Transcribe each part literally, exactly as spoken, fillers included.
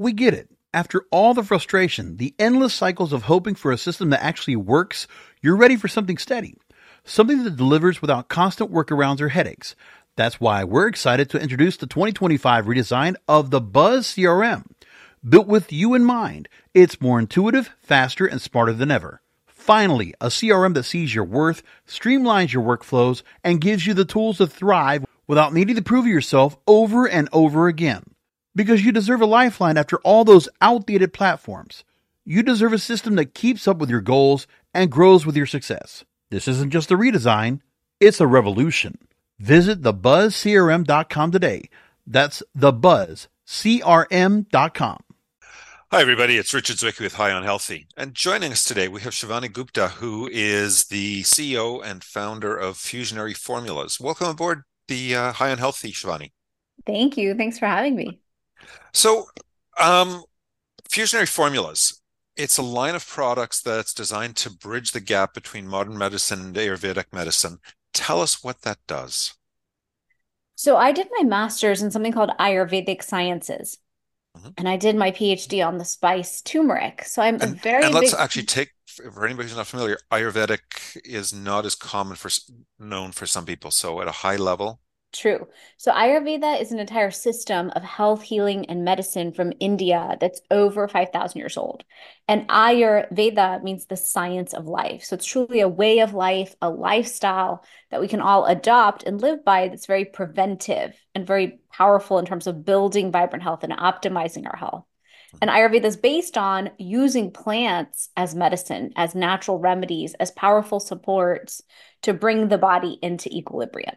We get it. After all the frustration, the endless cycles of hoping for a system that actually works, you're ready for something steady. Something that delivers without constant workarounds or headaches. That's why we're excited to introduce the twenty twenty-five redesign of the Buzz C R M. Built with you in mind, it's more intuitive, faster, and smarter than ever. Finally, a C R M that sees your worth, streamlines your workflows, and gives you the tools to thrive without needing to prove yourself over and over again. Because you deserve a lifeline after all those outdated platforms. You deserve a system that keeps up with your goals and grows with your success. This isn't just a redesign, it's a revolution. Visit the buzz c r m dot com today. That's the buzz c r m dot com. Hi, everybody. It's Richard Zwicky with High on Healthy. And joining us today, we have Shivani Gupta, who is the C E O and founder of Fusionary Formulas. Welcome aboard the uh, High on Healthy, Shivani. Thank you. Thanks for having me. So, um, Fusionary Formulas, it's a line of products that's designed to bridge the gap between modern medicine and Ayurvedic medicine. Tell us what that does. So I did my master's in something called Ayurvedic Sciences, mm-hmm. and I did my PhD on the spice turmeric. So I'm and, a very and let's big... actually take, for anybody who's not familiar, Ayurvedic is not as common for known for some people. So at a high level. True. So Ayurveda is an entire system of health, healing, and medicine from India that's over five thousand years old. And Ayurveda means the science of life. So it's truly a way of life, a lifestyle that we can all adopt and live by that's very preventive and very powerful in terms of building vibrant health and optimizing our health. And Ayurveda is based on using plants as medicine, as natural remedies, as powerful supports to bring the body into equilibrium.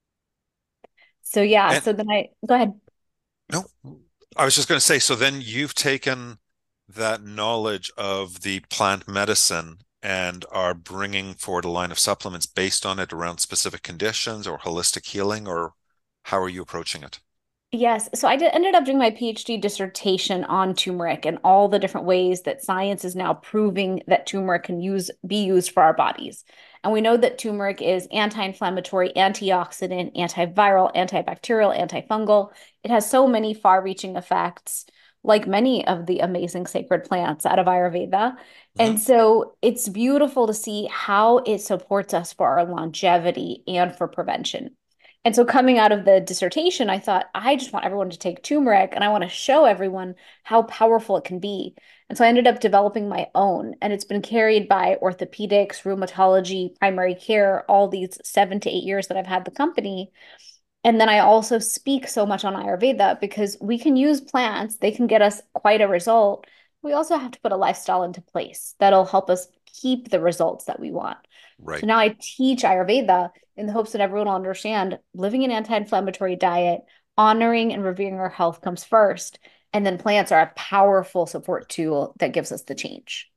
So yeah, and, so then I, go ahead. No, I was just going to say, so then you've taken that knowledge of the plant medicine and are bringing forward a line of supplements based on it around specific conditions or holistic healing, or how are you approaching it? Yes. So I did, ended up doing my PhD dissertation on turmeric and all the different ways that science is now proving that turmeric can use be used for our bodies. And we know that turmeric is anti-inflammatory, antioxidant, antiviral, antibacterial, antifungal. It has so many far-reaching effects, like many of the amazing sacred plants out of Ayurveda. Mm-hmm. And so it's beautiful to see how it supports us for our longevity and for prevention. And so coming out of the dissertation, I thought, I just want everyone to take turmeric and I want to show everyone how powerful it can be. And so I ended up developing my own, and it's been carried by orthopedics, rheumatology, primary care, all these seven to eight years that I've had the company. And then I also speak so much on Ayurveda because we can use plants. They can get us quite a result. We also have to put a lifestyle into place that'll help us keep the results that we want. Right. So now I teach Ayurveda in the hopes that everyone will understand living an anti-inflammatory diet, honoring and revering our health comes first. And then plants are a powerful support tool that gives us the change.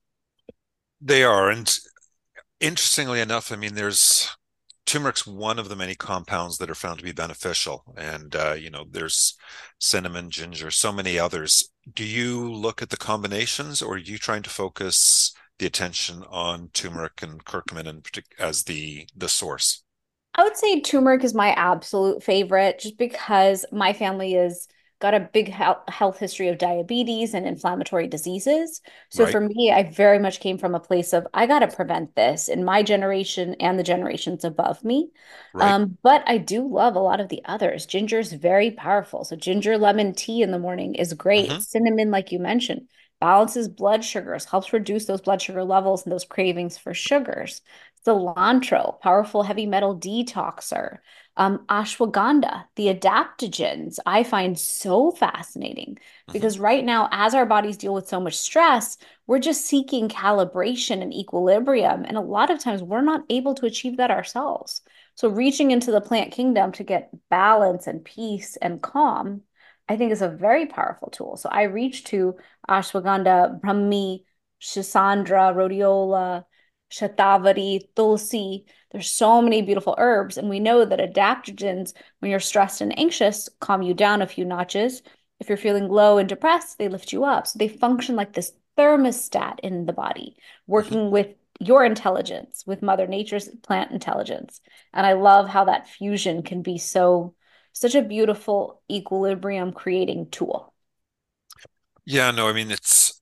They are. And interestingly enough, I mean, there's turmeric's one of the many compounds that are found to be beneficial. And, uh, you know, there's cinnamon, ginger, so many others. Do you look at the combinations, or are you trying to focus the attention on turmeric and curcumin in particular as the, the source? I would say turmeric is my absolute favorite just because my family has got a big health history of diabetes and inflammatory diseases. So right. For me, I very much came from a place of, I got to prevent this in my generation and the generations above me. Right. Um, but I do love a lot of the others. Ginger is very powerful. So ginger lemon tea in the morning is great. Mm-hmm. Cinnamon, like you mentioned, balances blood sugars, helps reduce those blood sugar levels and those cravings for sugars. Cilantro, powerful heavy metal detoxer. Um, ashwagandha, the adaptogens, I find so fascinating mm-hmm. because right now, as our bodies deal with so much stress, we're just seeking calibration and equilibrium. And a lot of times we're not able to achieve that ourselves. So reaching into the plant kingdom to get balance and peace and calm, I think is a very powerful tool. So I reach to ashwagandha, brahmi, schisandra, rhodiola, shatavari, tulsi. There's so many beautiful herbs. And we know that adaptogens, when you're stressed and anxious, calm you down a few notches. If you're feeling low and depressed, they lift you up. So they function like this thermostat in the body, working mm-hmm. with your intelligence, with Mother Nature's plant intelligence. And I love how that fusion can be so, such a beautiful equilibrium creating tool. Yeah, no, I mean it's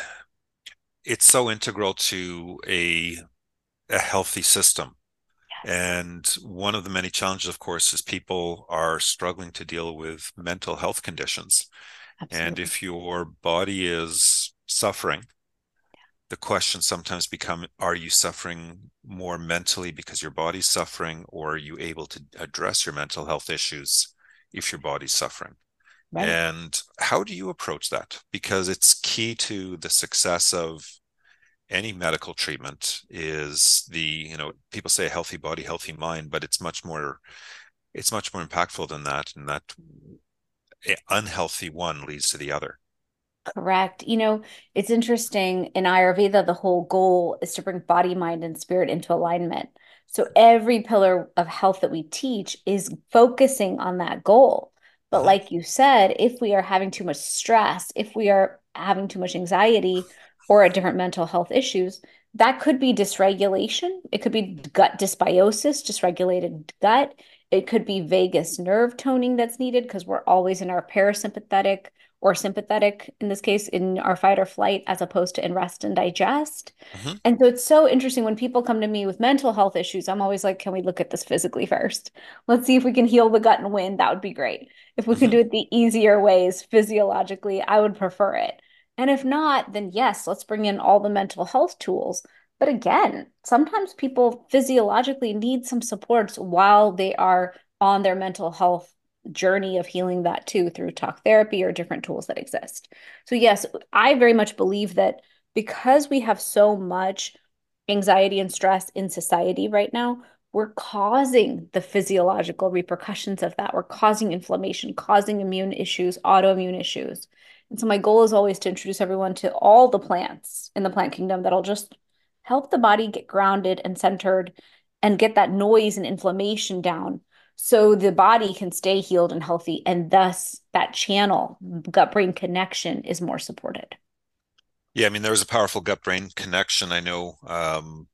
it's so integral to a a healthy system. Yes, And one of the many challenges, of course, is people are struggling to deal with mental health conditions. And absolutely. if your body is suffering, the question sometimes become, are you suffering more mentally because your body's suffering, or are you able to address your mental health issues if your body's suffering? Right. And how do you approach that? Because it's key to the success of any medical treatment is the, you know, people say a healthy body, healthy mind, but it's much more, it's much more impactful than that. And that unhealthy one leads to the other. Correct. You know, it's interesting in Ayurveda, the whole goal is to bring body, mind, and spirit into alignment. So every pillar of health that we teach is focusing on that goal. But Mhm. like you said, if we are having too much stress, if we are having too much anxiety or a different mental health issues, that could be dysregulation. It could be gut dysbiosis, dysregulated gut. It could be vagus nerve toning that's needed because we're always in our parasympathetic or sympathetic in this case in our fight or flight as opposed to in rest and digest. Mhm. And so it's so interesting when people come to me with mental health issues. I'm always like, can we look at this physically first? Let's see if we can heal the gut and win. That would be great. If we can Mhm. do it the easier ways physiologically, I would prefer it. And if not, then yes, let's bring in all the mental health tools. But again, sometimes people physiologically need some supports while they are on their mental health journey of healing that too through talk therapy or different tools that exist. So, yes, I very much believe that because we have so much anxiety and stress in society right now, we're causing the physiological repercussions of that. We're causing inflammation, causing immune issues, autoimmune issues. And so, my goal is always to introduce everyone to all the plants in the plant kingdom that'll just help the body get grounded and centered and get that noise and inflammation down so the body can stay healed and healthy, and thus that channel gut brain connection is more supported. Yeah, I mean, there's a powerful gut brain connection. I know um,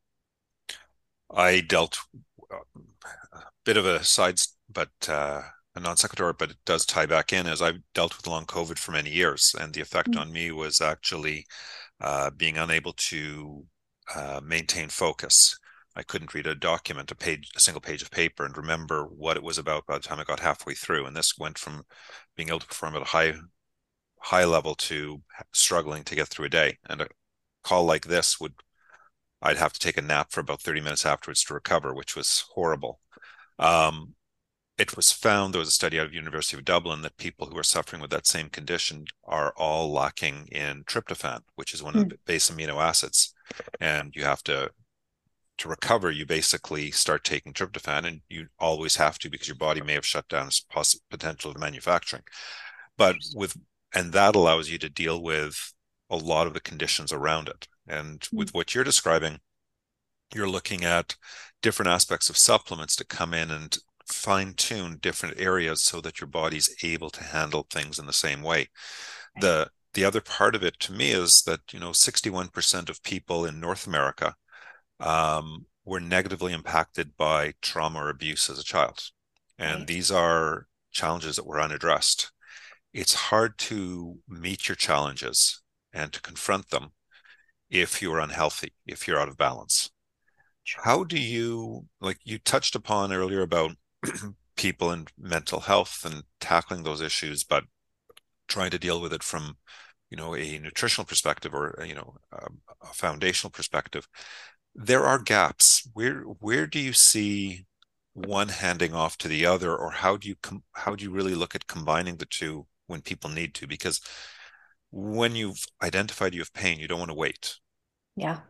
I dealt uh, a bit of a side, but uh, a non sequitur, but it does tie back in as I've dealt with long COVID for many years. And the effect on me was actually uh, being unable to uh, maintain focus. I couldn't read a document, a page, a single page of paper, and remember what it was about by the time I got halfway through. And this went from being able to perform at a high, high level to struggling to get through a day. And a call like this would, I'd have to take a nap for about thirty minutes afterwards to recover, which was horrible. Um, it was found, there was a study out of University of Dublin, that people who are suffering with that same condition are all lacking in tryptophan, which is one of Mm. the base amino acids. And you have to, to recover, you basically start taking tryptophan, and you always have to because your body may have shut down its potential of manufacturing. But with, and that allows you to deal with a lot of the conditions around it. And with what you're describing, you're looking at different aspects of supplements to come in and fine tune different areas so that your body's able to handle things in the same way. Right. The the other part of it to me is that, you know, sixty-one percent of people in North America um, were negatively impacted by trauma or abuse as a child. And Right. these are challenges that were unaddressed. It's hard to meet your challenges and to confront them if you're unhealthy, if you're out of balance. How do you, like you touched upon earlier about people and mental health and tackling those issues, but trying to deal with it from, you know, a nutritional perspective or, you know, a, a foundational perspective. There are gaps. Where where do you see one handing off to the other, or how do you com- how do you really look at combining the two when people need to? Because when you've identified you have pain, you don't want to wait. Yeah,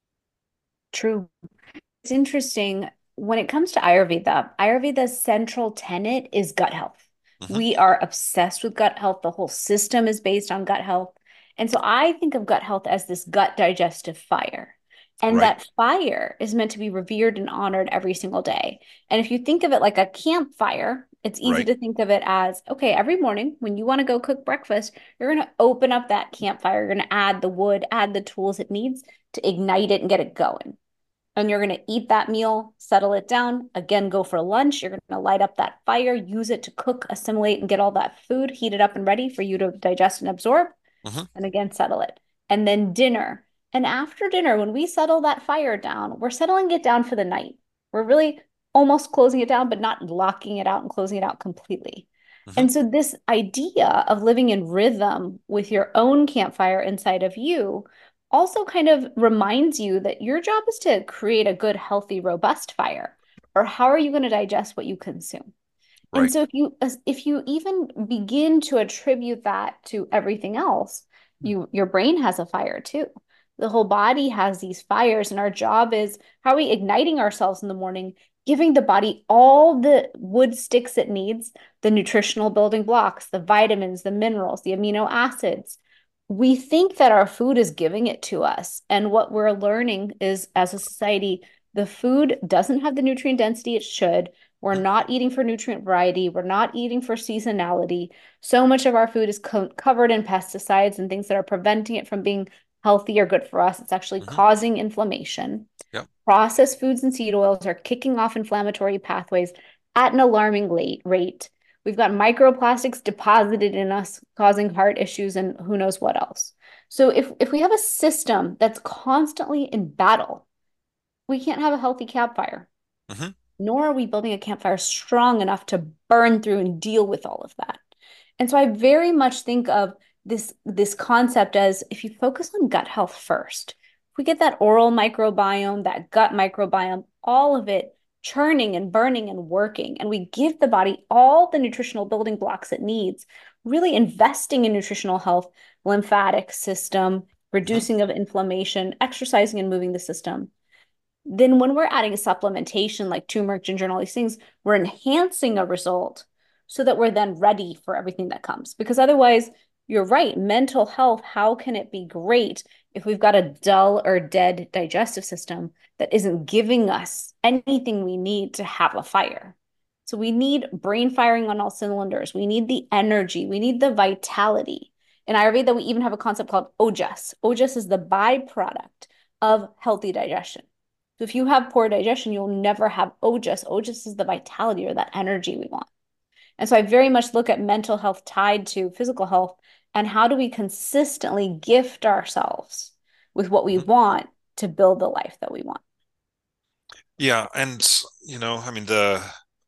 true. It's interesting when it comes to Ayurveda, Ayurveda's central tenet is gut health. Hmm. We are obsessed with gut health. The whole system is based on gut health. And so I think of gut health as this gut digestive fire. And Right, that fire is meant to be revered and honored every single day. And if you think of it like a campfire, it's easy right. to think of it as okay, every morning when you want to go cook breakfast, you're going to open up that campfire. You're going to add the wood, add the tools it needs to ignite it and get it going, and you're going to eat that meal, settle it down, again, go for lunch. You're going to light up that fire, use it to cook, assimilate, and get all that food heated up and ready for you to digest and absorb. Hmm. and again, settle it. And then dinner. And after dinner, when we settle that fire down, we're settling it down for the night. We're really almost closing it down, but not locking it out and closing it out completely. Hmm. And so, this idea of living in rhythm with your own campfire inside of you also kind of reminds you that your job is to create a good, healthy, robust fire. Or how are you going to digest what you consume? And Right. so if you if you even begin to attribute that to everything else, you your brain has a fire too. The whole body has these fires, and our job is how are we igniting ourselves in the morning, giving the body all the wood sticks it needs, the nutritional building blocks, the vitamins, the minerals, the amino acids. We think that our food is giving it to us. And what we're learning is as a society, the food doesn't have the nutrient density it should. We're not eating for nutrient variety. We're not eating for seasonality. So much of our food is co covered in pesticides and things that are preventing it from being healthy or good for us. It's actually Hmm. causing inflammation. Yep. Processed foods and seed oils are kicking off inflammatory pathways at an alarming late rate. We've got microplastics deposited in us, causing heart issues and who knows what else. So if, if we have a system that's constantly in battle, we can't have a healthy campfire, Hmm. nor are we building a campfire strong enough to burn through and deal with all of that. And so I very much think of this this concept as if you focus on gut health first, if we get that oral microbiome, that gut microbiome, all of it churning and burning and working, and we give the body all the nutritional building blocks it needs, really investing in nutritional health, lymphatic system, Hmm. reducing of inflammation, exercising and moving the system, then when we're adding a supplementation like turmeric, ginger, and all these things, we're enhancing a result so that we're then ready for everything that comes. Because otherwise, you're right, mental health, how can it be great if we've got a dull or dead digestive system that isn't giving us anything we need to have a fire? So we need brain firing on all cylinders. We need the energy. We need the vitality. In Ayurveda, we even have a concept called ojas. Ojas is the byproduct of healthy digestion. So if you have poor digestion, you'll never have ojas. Ojas is the vitality or that energy we want. And so I very much look at mental health tied to physical health and how do we consistently gift ourselves with what we Hmm. want to build the life that we want. Yeah, and you know, I mean the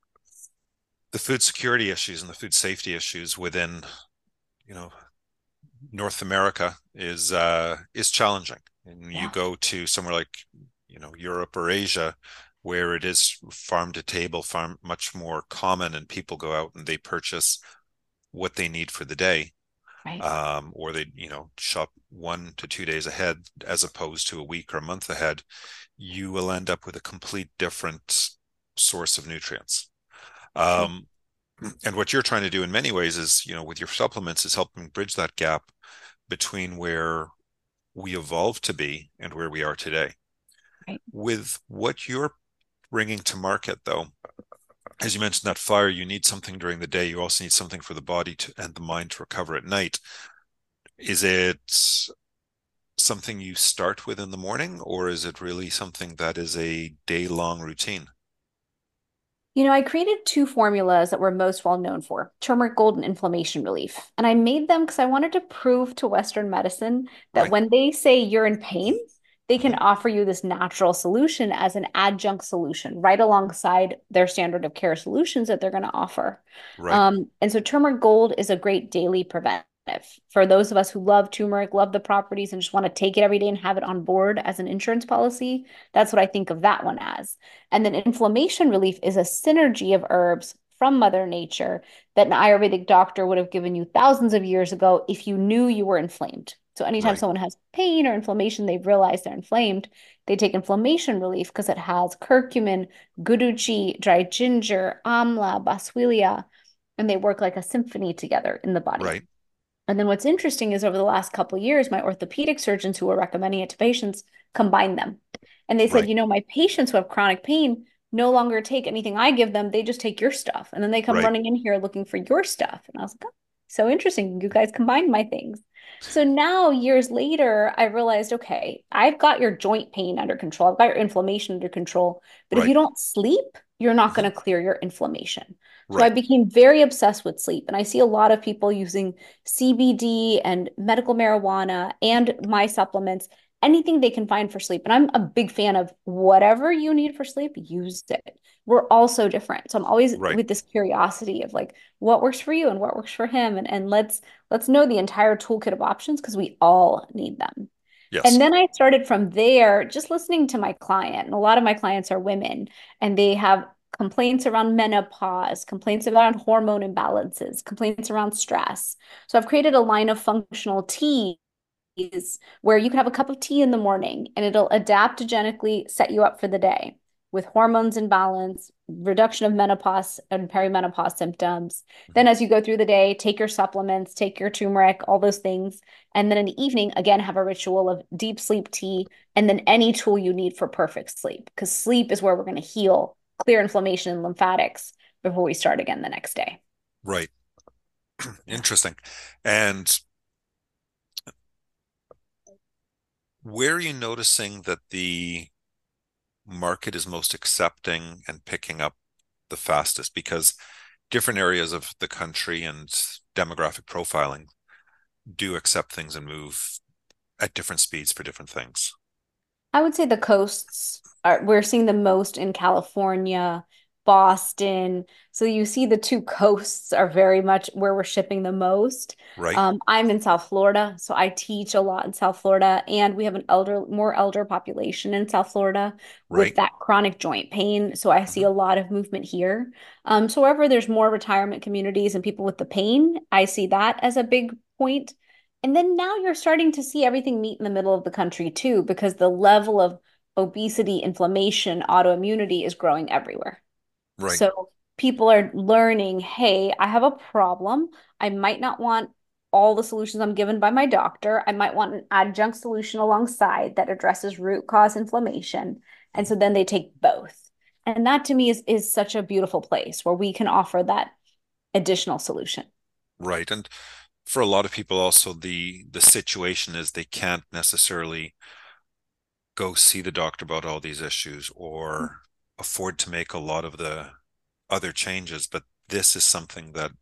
the food security issues and the food safety issues within, you know, North America is uh is challenging. And you Yeah, go to somewhere like, you know, Europe or Asia, where it is farm to table, farm much more common, and people go out and they purchase what they need for the day, right. um, or they, you know, shop one to two days ahead as opposed to a week or a month ahead. You will end up with a complete different source of nutrients. True. Um, and what you're trying to do in many ways is, you know, with your supplements is helping bridge that gap between where we evolved to be and where we are today. Right. With what you're bringing to market, though, as you mentioned, that fire, you need something during the day. You also need something for the body to, and the mind to recover at night. Is it something you start with in the morning, or is it really something that is a day-long routine? You know, I created two formulas that we're most well known for, turmeric gold and inflammation relief. And I made them because I wanted to prove to Western medicine that Right. when they say you're in pain, they can Hmm. offer you this natural solution as an adjunct solution right alongside their standard of care solutions that they're going to offer. Right. Um, and so turmeric gold is a great daily preventive. For those of us who love turmeric, love the properties, and just want to take it every day and have it on board as an insurance policy, that's what I think of that one as. And then inflammation relief is a synergy of herbs from Mother Nature that an Ayurvedic doctor would have given you thousands of years ago if you knew you were inflamed. So anytime Right. someone has pain or inflammation, they've realized they're inflamed. They take inflammation relief because it has curcumin, guduchi, dry ginger, amla, boswellia, and they work like a symphony together in the body. Right. And then what's interesting is over the last couple of years, my orthopedic surgeons who were recommending it to patients combined them. And they said, Right. you know, my patients who have chronic pain no longer take anything I give them. They just take your stuff. And then they come Right. running in here looking for your stuff. And I was like, oh, so interesting. You guys combined my things. So now, years later, I realized, okay, I've got your joint pain under control. I've got your inflammation under control. But if Right. you don't sleep, you're not Mhm. going to clear your inflammation. So I Right. became very obsessed with sleep. And I see a lot of people using C B D and medical marijuana and my supplements, anything they can find for sleep. And I'm a big fan of whatever you need for sleep, use it. We're all so different. So I'm always Right. with this curiosity of like what works for you and what works for him. And, and let's let's know the entire toolkit of options because we all need them. And Yes. then I started from there, just listening to my client. And a lot of my clients are women, and they have complaints around menopause, complaints around hormone imbalances, complaints around stress. So I've created a line of functional teas where you can have a cup of tea in the morning and it'll adaptogenically set you up for the day with hormones in balance, reduction of menopause and perimenopause symptoms. Mhm. Then, as you go through the day, take your supplements, take your turmeric, all those things. And then in the evening, again, have a ritual of deep sleep tea and then any tool you need for perfect sleep. Because sleep is where we're going to heal, clear inflammation and lymphatics before we start again the next day. Right. Yeah. Interesting. And where are you noticing that the market is most accepting and picking up the fastest? Because different areas of the country and demographic profiling do accept things and move at different speeds for different things. I would say the coasts are, we're seeing the most in California, Boston. So you see the two coasts are very much where we're shipping the most. Right. Um, I'm in South Florida, so I teach a lot in South Florida, and we have an elder, more elder population in South Florida with Right. that chronic joint pain. So I see Mhm. a lot of movement here. Um, so wherever there's more retirement communities and people with the pain, I see that as a big point. And then now you're starting to see everything meet in the middle of the country too, because the level of obesity, inflammation, autoimmunity is growing everywhere. Right. So people are learning, hey, I have a problem. I might not want all the solutions I'm given by my doctor. I might want an adjunct solution alongside that addresses root cause inflammation. And Mhm. so then they take both. And that to me is is such a beautiful place where we can offer that additional solution. Right. And for a lot of people also the the situation is they can't necessarily go see the doctor about all these issues or afford to make a lot of the other changes, but this is something that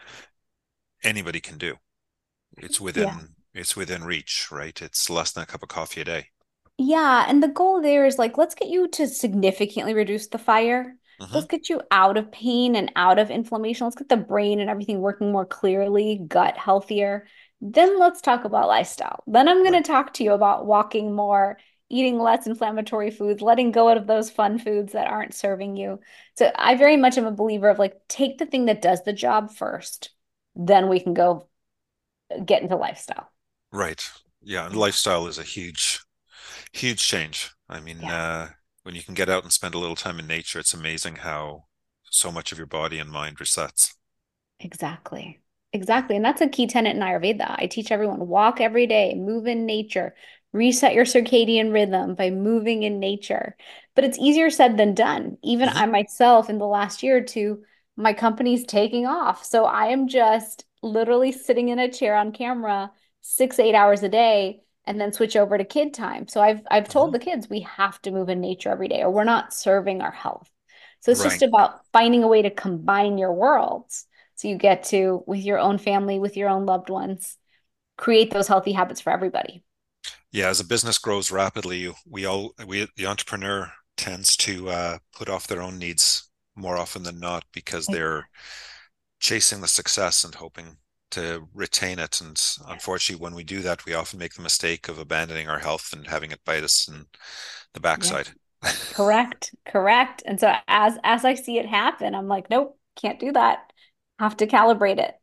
anybody can do. It's Yeah. within it's within reach, right? It's less than a cup of coffee a day. Yeah, and the goal there is like, let's get you to significantly reduce the fire. Hmm. Let's get you out of pain and out of inflammation. Let's get the brain and everything working more clearly, gut healthier. Then let's talk about lifestyle. Then I'm going Right. to talk to you about walking more, eating less inflammatory foods, letting go of those fun foods that aren't serving you. So I very much am a believer of like, take the thing that does the job first, then we can go get into lifestyle. Right. Yeah, and Yeah. lifestyle is a huge, huge change. I mean, Yeah. uh, when you can get out and spend a little time in nature, it's amazing how so much of your body and mind resets. Exactly. Exactly. And that's a key tenet in Ayurveda. I teach everyone walk every day, move in nature, reset your circadian rhythm by moving in nature. But it's easier said than done. Even Hmm. I myself, in the last year or two, my company's taking off. So I am just literally sitting in a chair on camera six, eight hours a day and then switch over to kid time. So I've I've told Hmm. the kids we have to move in nature every day or we're not serving our health. So it's just Right. about finding a way to combine your worlds. So you get to, with your own family, with your own loved ones, create those healthy habits for everybody. Yeah, as a business grows rapidly, we all we the entrepreneur tends to uh, put off their own needs more often than not because they're chasing the success and hoping to retain it. And unfortunately, when we do that, we often make the mistake of abandoning our health and having it bite us in the Yeah, backside. correct, correct. And so as as I see it happen, I'm like, nope, can't do that. Have to calibrate it.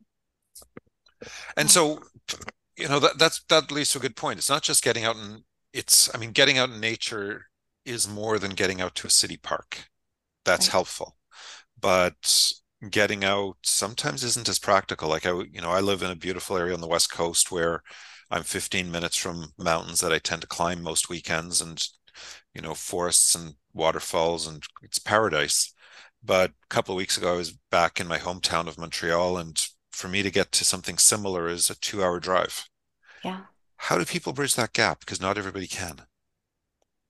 And so, you know, that that's that leads to a good point. It's not just getting out and it's, I mean, getting out in nature is more than getting out to a city park. That's Right. helpful. But getting out sometimes isn't as practical. Like I, you know, I live in a beautiful area on the West Coast where I'm fifteen minutes from mountains that I tend to climb most weekends and, you know, forests and waterfalls and it's paradise. But a couple of weeks ago, I was back in my hometown of Montreal, and for me to get to something similar is a two hour drive. Yeah. How do people bridge that gap? Because not everybody can.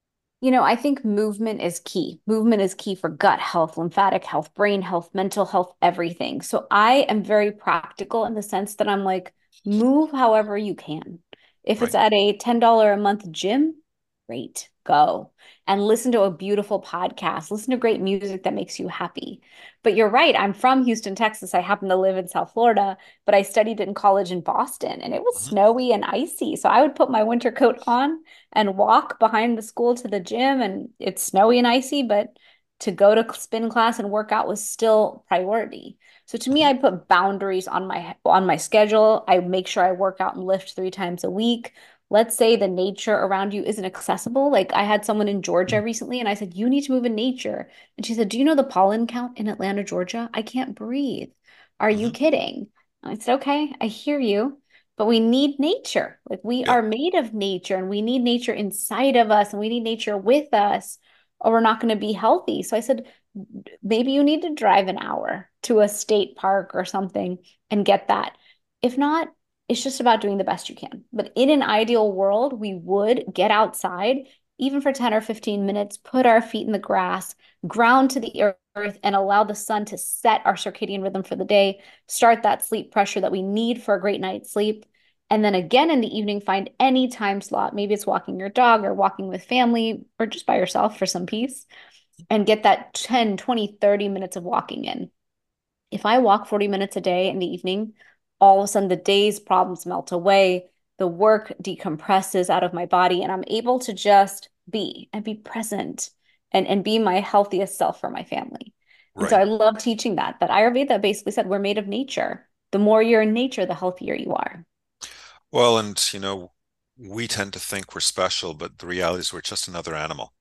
You know, I think movement is key. Movement is key for gut health, lymphatic health, brain health, mental health, everything. So I am very practical in the sense that I'm like, move however you can. If it's Right. at a ten dollars a month gym, great, go. And listen to a beautiful podcast, listen to great music that makes you happy. But you're right, I'm from Houston, Texas. I happen to live in South Florida, but I studied in college in Boston and it was Mhm. snowy and icy. So I would put my winter coat on and walk behind the school to the gym. And it's snowy and icy, but to go to spin class and work out was still priority. So to me, Mhm. I put boundaries on my on my schedule. I make sure I work out and lift three times a week. Let's say the nature around you isn't accessible. Like I had someone in Georgia recently, and I said, "You need to move in nature." And she said, "Do you know the pollen count in Atlanta, Georgia? I can't breathe." Are you Mhm. kidding? I said, "Okay, I hear you." But we need nature. Like we Yeah. are made of nature and we need nature inside of us and we need nature with us or we're not going to be healthy. So I said, maybe you need to drive an hour to a state park or something and get that. If not, it's just about doing the best you can. But in an ideal world, we would get outside, even for ten or fifteen minutes, put our feet in the grass, ground to the earth, and allow the sun to set our circadian rhythm for the day, start that sleep pressure that we need for a great night's sleep. And then again in the evening, find any time slot. Maybe it's walking your dog or walking with family or just by yourself for some peace and get that ten, twenty, thirty minutes of walking in. If I walk forty minutes a day in the evening, all of a sudden the day's problems melt away, the work decompresses out of my body, and I'm able to just be and be present and, and be my healthiest self for my family. And so Right. I love teaching that, that Ayurveda basically said we're made of nature. The more you're in nature, the healthier you are. Well, and you know, we tend to think we're special, but the reality is we're just another animal,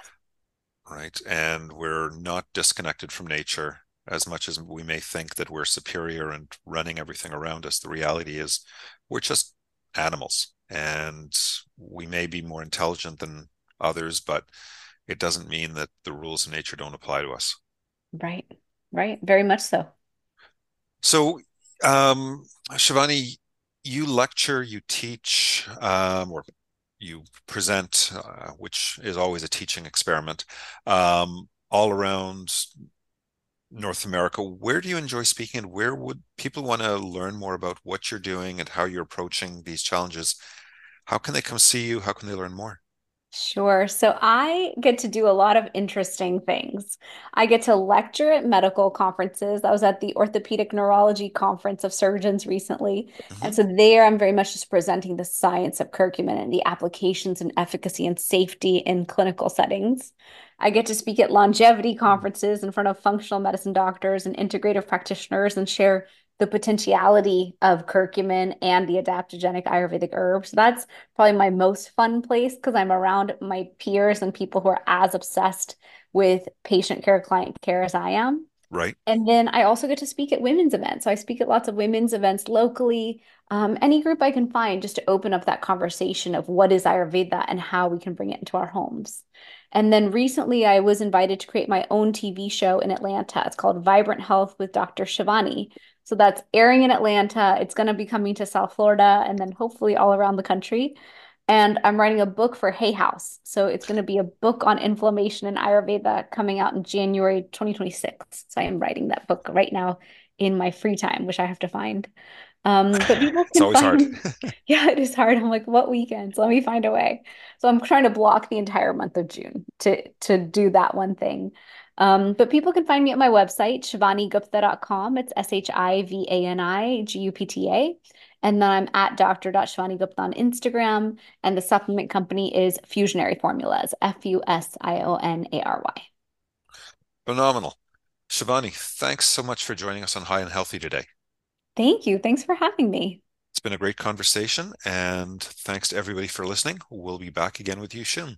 right? And we're not disconnected from nature as much as we may think that we're superior and running everything around us. The reality is we're just animals, and we may be more intelligent than others, but it doesn't mean that the rules of nature don't apply to us. Right, right. Very much so. So, um, Shivani, you lecture, you teach, um, or you present, uh, which is always a teaching experiment, um, all around North America. Where do you enjoy speaking, and where would people want to learn more about what you're doing and how you're approaching these challenges? How can they come see you? How can they learn more? Sure. So I get to do a lot of interesting things. I get to lecture at medical conferences. I was at the Orthopedic Neurology Conference of Surgeons recently. Hmm. And so there I'm very much just presenting the science of curcumin and the applications and efficacy and safety in clinical settings. I get to speak at longevity conferences in front of functional medicine doctors and integrative practitioners and share the potentiality of curcumin and the adaptogenic Ayurvedic herbs. So that's probably my most fun place because I'm around my peers and people who are as obsessed with patient care, client care as I am. Right. And then I also get to speak at women's events. So I speak at lots of women's events locally, um, any group I can find just to open up that conversation of what is Ayurveda and how we can bring it into our homes. And then recently I was invited to create my own T V show in Atlanta. It's called Vibrant Health with Doctor Shivani. So that's airing in Atlanta. It's going to be coming to South Florida and then hopefully all around the country. And I'm writing a book for Hay House. So it's going to be a book on inflammation and Ayurveda coming out in January twenty twenty-six. So I am writing that book right now in my free time, which I have to find. Um, but people It's can always hard. find, yeah, it is hard. I'm like, what weekends? Let me find a way. So I'm trying to block the entire month of June to to do that one thing. Um, but people can find me at my website, shivani gupta dot com. It's S H I V A N I G U P T A. And then I'm at doctor shivani gupta on Instagram. And the supplement company is Fusionary Formulas, F U S I O N A R Y. Phenomenal. Shivani, thanks so much for joining us on High and Healthy today. Thank you. Thanks for having me. It's been a great conversation, and thanks to everybody for listening. We'll be back again with you soon.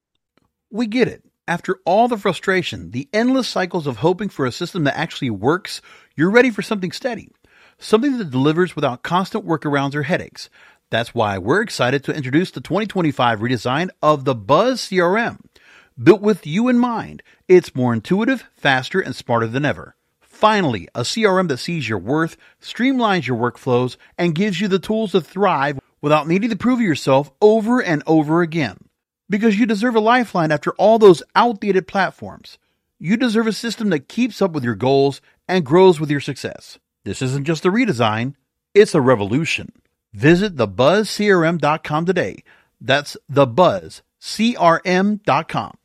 We get it. After all the frustration, the endless cycles of hoping for a system that actually works, you're ready for something steady. Something that delivers without constant workarounds or headaches. That's why we're excited to introduce the twenty twenty-five redesign of the Buzz C R M. Built with you in mind, it's more intuitive, faster, and smarter than ever. Finally, a C R M that sees your worth, streamlines your workflows, and gives you the tools to thrive without needing to prove yourself over and over again. Because you deserve a lifeline after all those outdated platforms. You deserve a system that keeps up with your goals and grows with your success. This isn't just a redesign, it's a revolution. Visit the buzz c r m dot com today. That's the buzz c r m dot com.